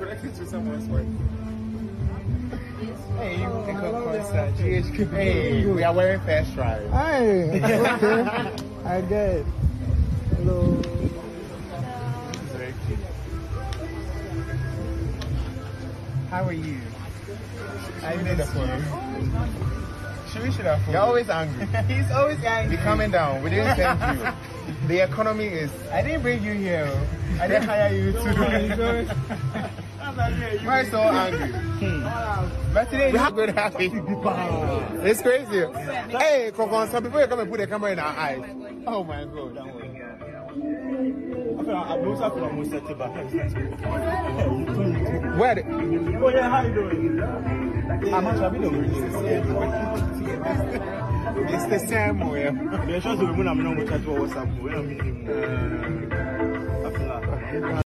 connected to someone's work. Hey, GHQ. Hey, we are wearing first try. Hey, okay. I get it. Hello. This is very cute. How are you? I made a phone. We should have. You're always angry. He's always angry. Be coming down. We didn't send you. The economy is. I didn't bring you here. I didn't hire you too. Why so angry? But today We have good happy. It's crazy. Hey, come on, some people come and put the camera in our eyes. Oh my god. Where? Oh yeah, how you doing? I'm actually doing It's the same way. this.